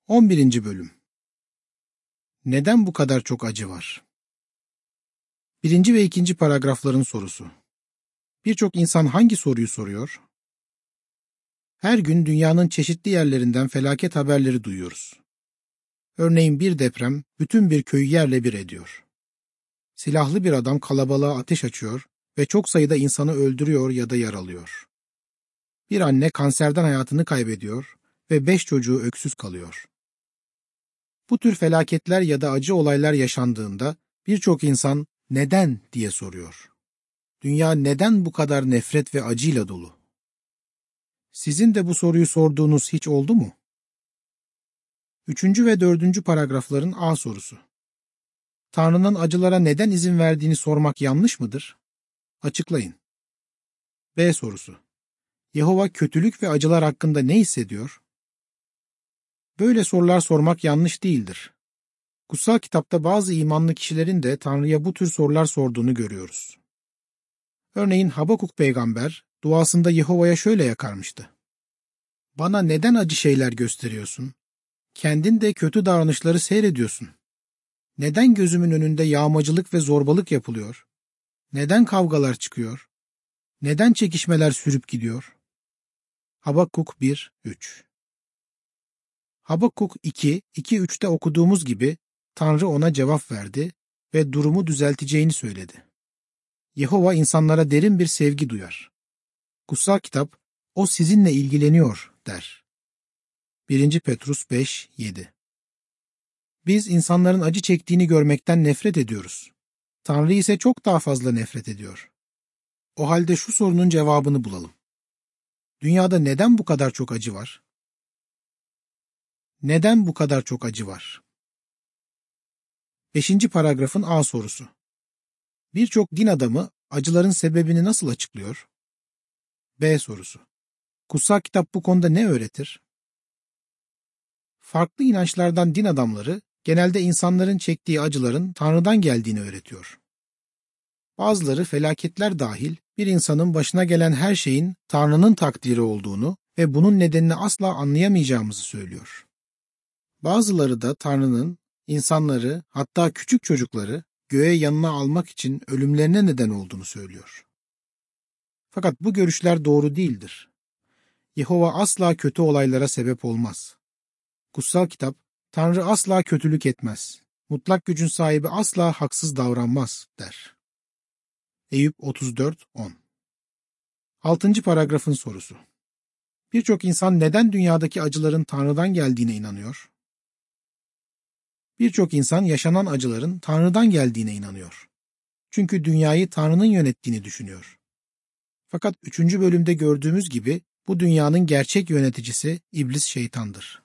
11. Bölüm. Neden bu kadar çok acı var? 1. ve 2. paragrafların sorusu. Birçok insan hangi soruyu soruyor? Her gün dünyanın çeşitli yerlerinden felaket haberleri duyuyoruz. Örneğin bir deprem bütün bir köyü yerle bir ediyor. Silahlı bir adam kalabalığa ateş açıyor ve çok sayıda insanı öldürüyor ya da yaralıyor. Bir anne kanserden hayatını kaybediyor ve 5 çocuğu öksüz kalıyor. Bu tür felaketler ya da acı olaylar yaşandığında birçok insan neden diye soruyor. Dünya neden bu kadar nefret ve acıyla dolu? Sizin de bu soruyu sorduğunuz hiç oldu mu? 3. ve 4. paragrafların A sorusu. Tanrı'nın acılara neden izin verdiğini sormak yanlış mıdır? Açıklayın. B sorusu. Yehova kötülük ve acılar hakkında ne hissediyor? Böyle sorular sormak yanlış değildir. Kutsal kitapta bazı imanlı kişilerin de Tanrı'ya bu tür sorular sorduğunu görüyoruz. Örneğin Habakuk peygamber duasında Yehova'ya şöyle yakarmıştı. Bana neden acı şeyler gösteriyorsun? Kendin de kötü davranışları seyrediyorsun. Neden gözümün önünde yağmacılık ve zorbalık yapılıyor? Neden kavgalar çıkıyor? Neden çekişmeler sürüp gidiyor? Habakuk 1-3. Habakuk 2-3'te okuduğumuz gibi Tanrı ona cevap verdi ve durumu düzelteceğini söyledi. Yehova insanlara derin bir sevgi duyar. Kutsal kitap, o sizinle ilgileniyor der. 1. Petrus 5-7. Biz insanların acı çektiğini görmekten nefret ediyoruz. Tanrı ise çok daha fazla nefret ediyor. O halde şu sorunun cevabını bulalım. Dünyada neden bu kadar çok acı var? Neden bu kadar çok acı var? 5. paragrafın A sorusu. Birçok din adamı acıların sebebini nasıl açıklıyor? B sorusu. Kutsal kitap bu konuda ne öğretir? Farklı inançlardan din adamları genelde insanların çektiği acıların Tanrı'dan geldiğini öğretiyor. Bazıları felaketler dahil bir insanın başına gelen her şeyin Tanrı'nın takdiri olduğunu ve bunun nedenini asla anlayamayacağımızı söylüyor. Bazıları da Tanrı'nın insanları, hatta küçük çocukları göğe yanına almak için ölümlerine neden olduğunu söylüyor. Fakat bu görüşler doğru değildir. Yehova asla kötü olaylara sebep olmaz. Kutsal kitap, Tanrı asla kötülük etmez. Mutlak gücün sahibi asla haksız davranmaz der. Eyüp 34-10. 6. paragrafın sorusu. Birçok insan neden dünyadaki acıların Tanrı'dan geldiğine inanıyor? Birçok insan yaşanan acıların Tanrı'dan geldiğine inanıyor. Çünkü dünyayı Tanrı'nın yönettiğini düşünüyor. Fakat 3. bölümde gördüğümüz gibi bu dünyanın gerçek yöneticisi İblis şeytandır.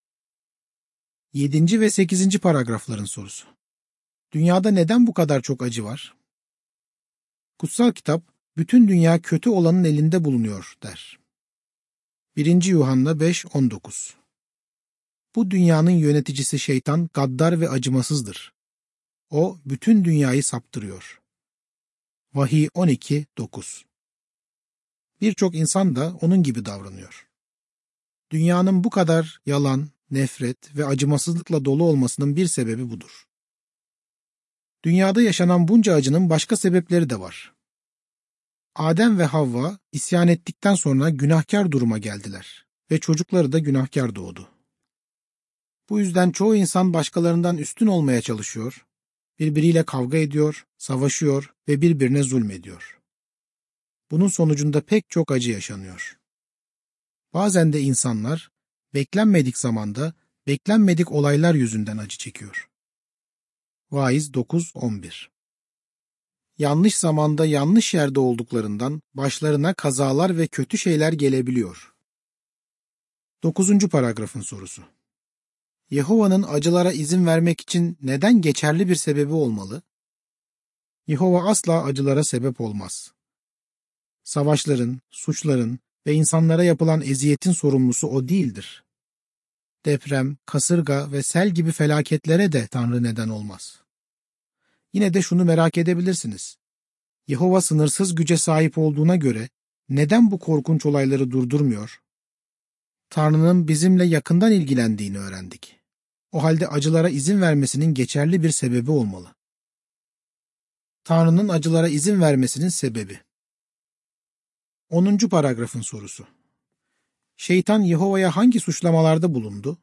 7. ve 8. paragrafların sorusu. Dünyada neden bu kadar çok acı var? Kutsal kitap, bütün dünya kötü olanın elinde bulunuyor der. 1. Yuhanna 5-19. Bu dünyanın yöneticisi şeytan gaddar ve acımasızdır. O bütün dünyayı saptırıyor. Vahiy 12-9. Birçok insan da onun gibi davranıyor. Dünyanın bu kadar yalan, nefret ve acımasızlıkla dolu olmasının bir sebebi budur. Dünyada yaşanan bunca acının başka sebepleri de var. Adem ve Havva isyan ettikten sonra günahkar duruma geldiler ve çocukları da günahkar doğdu. Bu yüzden çoğu insan başkalarından üstün olmaya çalışıyor, birbiriyle kavga ediyor, savaşıyor ve birbirine zulmediyor. Bunun sonucunda pek çok acı yaşanıyor. Bazen de insanlar beklenmedik zamanda, beklenmedik olaylar yüzünden acı çekiyor. Vaiz 9-11. Yanlış zamanda yanlış yerde olduklarından başlarına kazalar ve kötü şeyler gelebiliyor. 9. paragrafın sorusu. Yehova'nın acılara izin vermek için neden geçerli bir sebebi olmalı? Yehova asla acılara sebep olmaz. Savaşların, suçların ve insanlara yapılan eziyetin sorumlusu o değildir. Deprem, kasırga ve sel gibi felaketlere de Tanrı neden olmaz. Yine de şunu merak edebilirsiniz. Yehova sınırsız güce sahip olduğuna göre neden bu korkunç olayları durdurmuyor? Tanrı'nın bizimle yakından ilgilendiğini öğrendik. O halde acılara izin vermesinin geçerli bir sebebi olmalı. Tanrı'nın acılara izin vermesinin sebebi. 10. paragrafın sorusu. Şeytan Yehova'ya hangi suçlamalarda bulundu?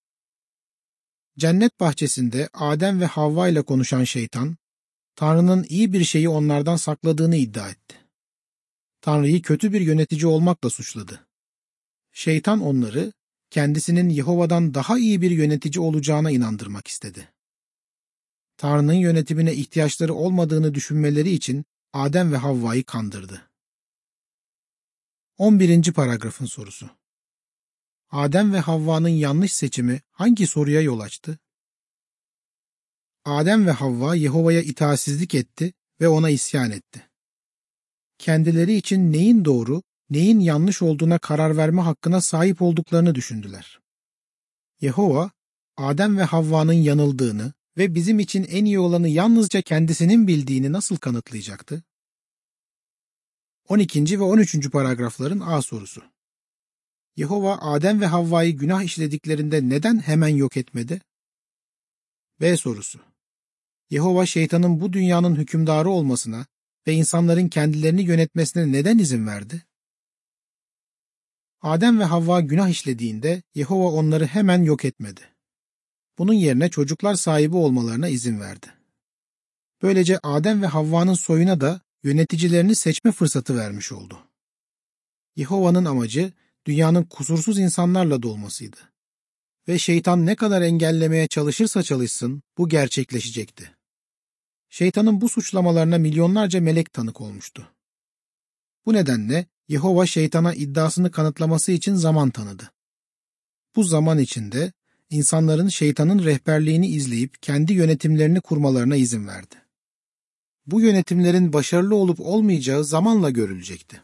Cennet bahçesinde Adem ve Havva ile konuşan şeytan, Tanrı'nın iyi bir şeyi onlardan sakladığını iddia etti. Tanrı'yı kötü bir yönetici olmakla suçladı. Şeytan onları, kendisinin Yehova'dan daha iyi bir yönetici olacağına inandırmak istedi. Tanrı'nın yönetimine ihtiyaçları olmadığını düşünmeleri için Adem ve Havva'yı kandırdı. 11. paragrafın sorusu. Adem ve Havva'nın yanlış seçimi hangi soruya yol açtı? Adem ve Havva Yehova'ya itaatsizlik etti ve ona isyan etti. Kendileri için neyin doğru, neyin yanlış olduğuna karar verme hakkına sahip olduklarını düşündüler. Yehova, Adem ve Havva'nın yanıldığını ve bizim için en iyi olanı yalnızca kendisinin bildiğini nasıl kanıtlayacaktı? 12. ve 13. paragrafların A sorusu. Yehova, Adem ve Havva'yı günah işlediklerinde neden hemen yok etmedi? B sorusu. Yehova, şeytanın bu dünyanın hükümdarı olmasına ve insanların kendilerini yönetmesine neden izin verdi? Adem ve Havva günah işlediğinde Yehova onları hemen yok etmedi. Bunun yerine çocuklar sahibi olmalarına izin verdi. Böylece Adem ve Havva'nın soyuna da yöneticilerini seçme fırsatı vermiş oldu. Yehova'nın amacı dünyanın kusursuz insanlarla dolmasıydı. Ve şeytan ne kadar engellemeye çalışırsa çalışsın bu gerçekleşecekti. Şeytanın bu suçlamalarına milyonlarca melek tanık olmuştu. Bu nedenle Yehova şeytana iddiasını kanıtlaması için zaman tanıdı. Bu zaman içinde insanların şeytanın rehberliğini izleyip kendi yönetimlerini kurmalarına izin verdi. Bu yönetimlerin başarılı olup olmayacağı zamanla görülecekti.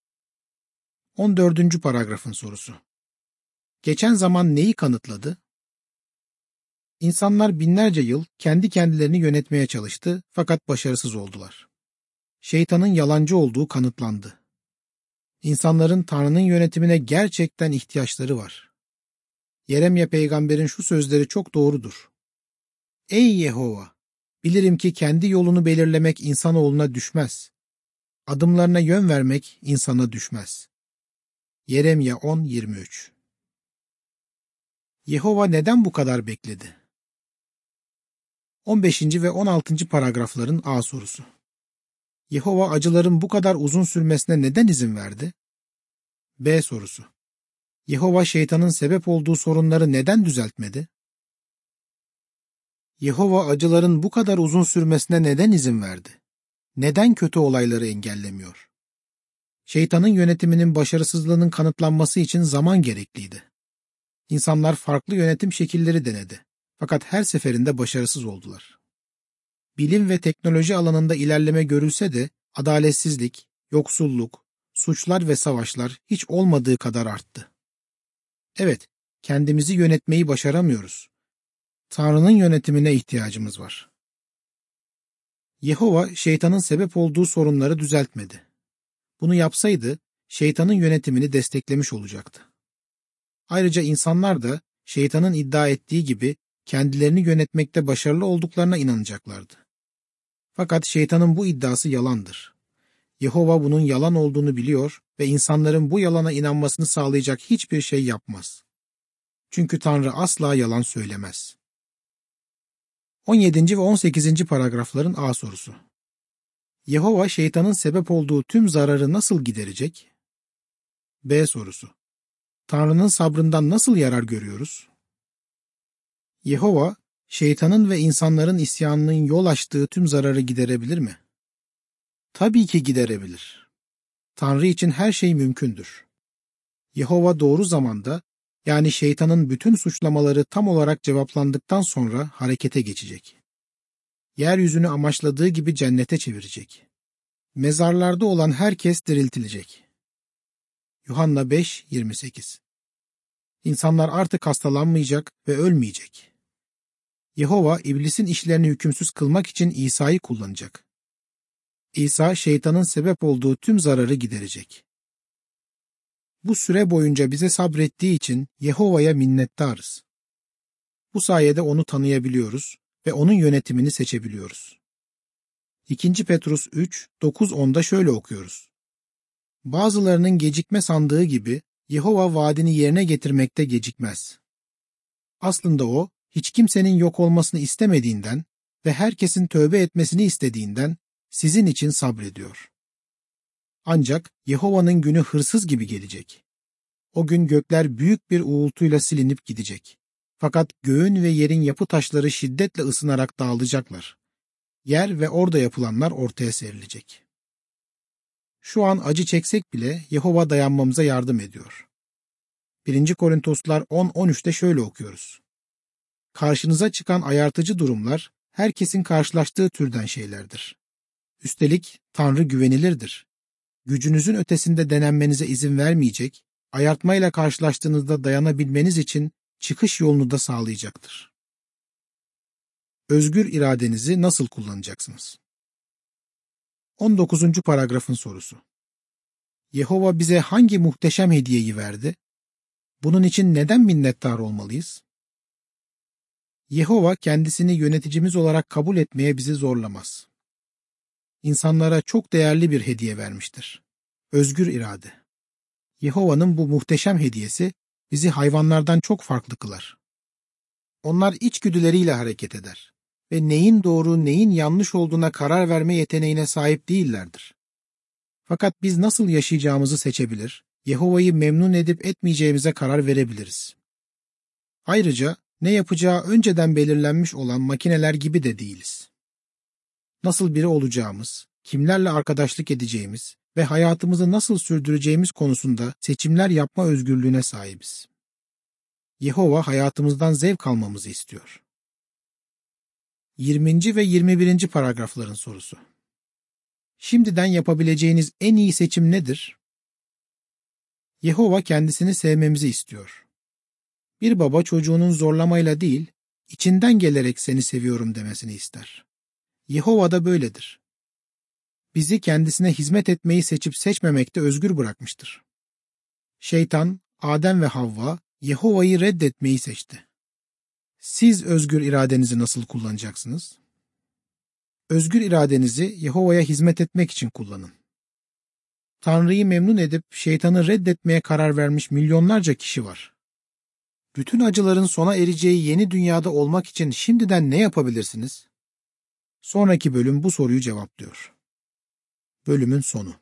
14. paragrafın sorusu. Geçen zaman neyi kanıtladı? İnsanlar binlerce yıl kendi kendilerini yönetmeye çalıştı fakat başarısız oldular. Şeytanın yalancı olduğu kanıtlandı. İnsanların Tanrı'nın yönetimine gerçekten ihtiyaçları var. Yeremye peygamberin şu sözleri çok doğrudur. Ey Yehova! Bilirim ki kendi yolunu belirlemek insanoğluna düşmez. Adımlarına yön vermek insana düşmez. Yeremye 10:23. Yehova neden bu kadar bekledi? 15. ve 16. paragrafların A sorusu. Yehova acıların bu kadar uzun sürmesine neden izin verdi? B sorusu. Yehova şeytanın sebep olduğu sorunları neden düzeltmedi? Yehova acıların bu kadar uzun sürmesine neden izin verdi? Neden kötü olayları engellemiyor? Şeytanın yönetiminin başarısızlığının kanıtlanması için zaman gerekliydi. İnsanlar farklı yönetim şekilleri denedi. Fakat her seferinde başarısız oldular. Bilim ve teknoloji alanında ilerleme görülse de adaletsizlik, yoksulluk, suçlar ve savaşlar hiç olmadığı kadar arttı. Evet, kendimizi yönetmeyi başaramıyoruz. Tanrı'nın yönetimine ihtiyacımız var. Yehova şeytanın sebep olduğu sorunları düzeltmedi. Bunu yapsaydı şeytanın yönetimini desteklemiş olacaktı. Ayrıca insanlar da şeytanın iddia ettiği gibi kendilerini yönetmekte başarılı olduklarına inanacaklardı. Fakat şeytanın bu iddiası yalandır. Yehova bunun yalan olduğunu biliyor ve insanların bu yalana inanmasını sağlayacak hiçbir şey yapmaz. Çünkü Tanrı asla yalan söylemez. 17. ve 18. paragrafların A sorusu. Yehova şeytanın sebep olduğu tüm zararı nasıl giderecek? B sorusu. Tanrı'nın sabrından nasıl yarar görüyoruz? Yehova, şeytanın ve insanların isyanının yol açtığı tüm zararı giderebilir mi? Tabii ki giderebilir. Tanrı için her şey mümkündür. Yehova doğru zamanda, yani şeytanın bütün suçlamaları tam olarak cevaplandıktan sonra harekete geçecek. Yeryüzünü amaçladığı gibi cennete çevirecek. Mezarlarda olan herkes diriltilecek. Yuhanna 5:28. İnsanlar artık hastalanmayacak ve ölmeyecek. Yehova iblisin işlerini hükümsüz kılmak için İsa'yı kullanacak. İsa şeytanın sebep olduğu tüm zararı giderecek. Bu süre boyunca bize sabrettiği için Yehova'ya minnettarız. Bu sayede onu tanıyabiliyoruz ve onun yönetimini seçebiliyoruz. 2. Petrus 3, 9-10'da şöyle okuyoruz. Bazılarının gecikme sandığı gibi Yehova vaadini yerine getirmekte gecikmez. Aslında o, hiç kimsenin yok olmasını istemediğinden ve herkesin tövbe etmesini istediğinden sizin için sabrediyor. Ancak Yehova'nın günü hırsız gibi gelecek. O gün gökler büyük bir uğultuyla silinip gidecek. Fakat göğün ve yerin yapı taşları şiddetle ısınarak dağılacaklar. Yer ve orada yapılanlar ortaya serilecek. Şu an acı çeksek bile Yehova dayanmamıza yardım ediyor. 1. Korintoslar 10-13'te şöyle okuyoruz. Karşınıza çıkan ayartıcı durumlar herkesin karşılaştığı türden şeylerdir. Üstelik Tanrı güvenilirdir. Gücünüzün ötesinde denenmenize izin vermeyecek, ayartmayla karşılaştığınızda dayanabilmeniz için çıkış yolunu da sağlayacaktır. Özgür iradenizi nasıl kullanacaksınız? 19. paragrafın sorusu. Yehova bize hangi muhteşem hediyeyi verdi? Bunun için neden minnettar olmalıyız? Yehova kendisini yöneticimiz olarak kabul etmeye bizi zorlamaz. İnsanlara çok değerli bir hediye vermiştir. Özgür irade. Yehova'nın bu muhteşem hediyesi bizi hayvanlardan çok farklı kılar. Onlar içgüdüleriyle hareket eder ve neyin doğru, neyin yanlış olduğuna karar verme yeteneğine sahip değillerdir. Fakat biz nasıl yaşayacağımızı seçebilir, Yehova'yı memnun edip etmeyeceğimize karar verebiliriz. Ayrıca ne yapacağı önceden belirlenmiş olan makineler gibi de değiliz. Nasıl biri olacağımız, kimlerle arkadaşlık edeceğimiz ve hayatımızı nasıl sürdüreceğimiz konusunda seçimler yapma özgürlüğüne sahibiz. Yehova hayatımızdan zevk almamızı istiyor. 20. ve 21. paragrafların sorusu. Şimdiden yapabileceğiniz en iyi seçim nedir? Yehova kendisini sevmemizi istiyor. Bir baba çocuğunun zorlamayla değil, içinden gelerek seni seviyorum demesini ister. Yehova da böyledir. Bizi kendisine hizmet etmeyi seçip seçmemekte özgür bırakmıştır. Şeytan, Adem ve Havva, Yehova'yı reddetmeyi seçti. Siz özgür iradenizi nasıl kullanacaksınız? Özgür iradenizi Yehova'ya hizmet etmek için kullanın. Tanrı'yı memnun edip şeytanı reddetmeye karar vermiş milyonlarca kişi var. Bütün acıların sona ereceği yeni dünyada olmak için şimdiden ne yapabilirsiniz? Sonraki bölüm bu soruyu cevaplıyor. Bölümün sonu.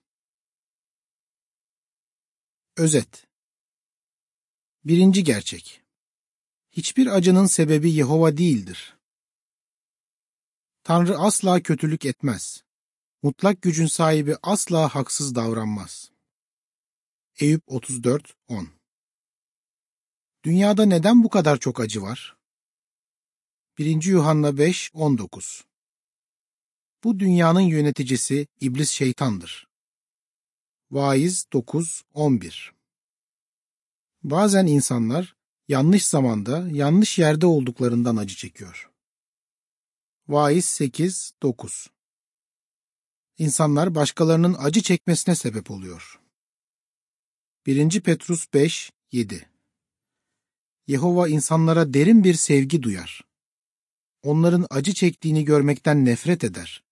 Özet. 1. gerçek. Hiçbir acının sebebi Yehova değildir. Tanrı asla kötülük etmez. Mutlak gücün sahibi asla haksız davranmaz. Eyüp 34-10. Dünyada neden bu kadar çok acı var? 1. Yuhanna 5-19. Bu dünyanın yöneticisi iblis şeytandır. Vaiz 9-11. Bazen insanlar yanlış zamanda, yanlış yerde olduklarından acı çekiyor. Vaiz 8-9. İnsanlar başkalarının acı çekmesine sebep oluyor. 1. Petrus 5-7. Yehova insanlara derin bir sevgi duyar. Onların acı çektiğini görmekten nefret eder.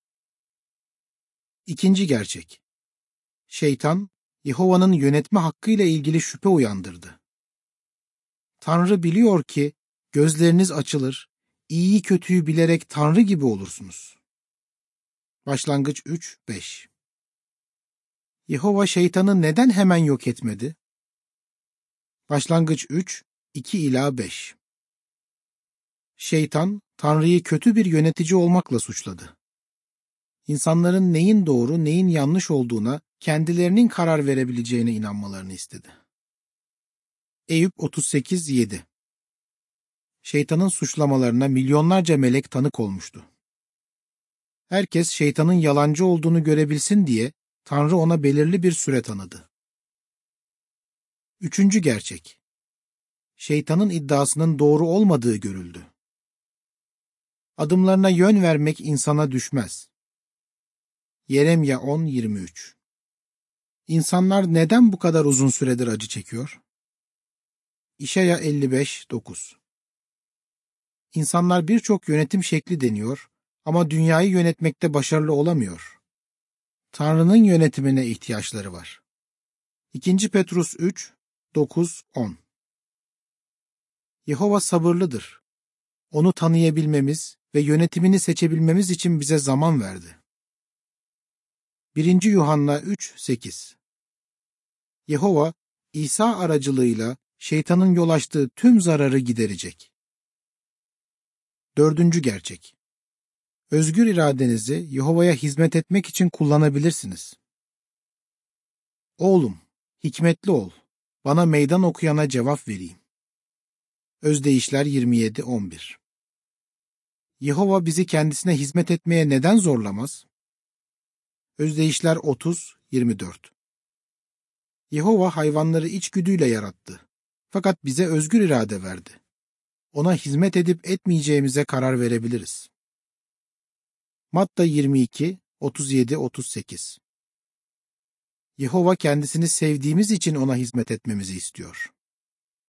2. gerçek. Şeytan, Yehova'nın yönetme hakkıyla ilgili şüphe uyandırdı. Tanrı biliyor ki gözleriniz açılır, iyiyi kötüyü bilerek Tanrı gibi olursunuz. Başlangıç 3-5. Yehova şeytanı neden hemen yok etmedi? Başlangıç 3-2-5. Şeytan, Tanrı'yı kötü bir yönetici olmakla suçladı. İnsanların neyin doğru, neyin yanlış olduğuna kendilerinin karar verebileceğine inanmalarını istedi. Eyüp 38-7. Şeytanın suçlamalarına milyonlarca melek tanık olmuştu. Herkes şeytanın yalancı olduğunu görebilsin diye Tanrı ona belirli bir süre tanıdı. 3. gerçek. Şeytanın iddiasının doğru olmadığı görüldü. Adımlarına yön vermek insana düşmez. Yeremya 10-23. İnsanlar neden bu kadar uzun süredir acı çekiyor? İşaya 55:9. İnsanlar birçok yönetim şekli deniyor ama dünyayı yönetmekte başarılı olamıyor. Tanrı'nın yönetimine ihtiyaçları var. 2. Petrus 3:9-10. Yehova sabırlıdır. Onu tanıyabilmemiz ve yönetimini seçebilmemiz için bize zaman verdi. 1. Yuhanna 3:8. Yehova, İsa aracılığıyla şeytanın yol açtığı tüm zararı giderecek. 4. gerçek. Özgür iradenizi Yehova'ya hizmet etmek için kullanabilirsiniz. Oğlum, hikmetli ol. Bana meydan okuyana cevap vereyim. Özdeyişler 27:11. Yehova bizi kendisine hizmet etmeye neden zorlamaz? Özdeyişler 30:24. Yehova hayvanları içgüdüyle yarattı. Fakat bize özgür irade verdi. Ona hizmet edip etmeyeceğimize karar verebiliriz. Matta 22:37-38. Yehova kendisini sevdiğimiz için ona hizmet etmemizi istiyor.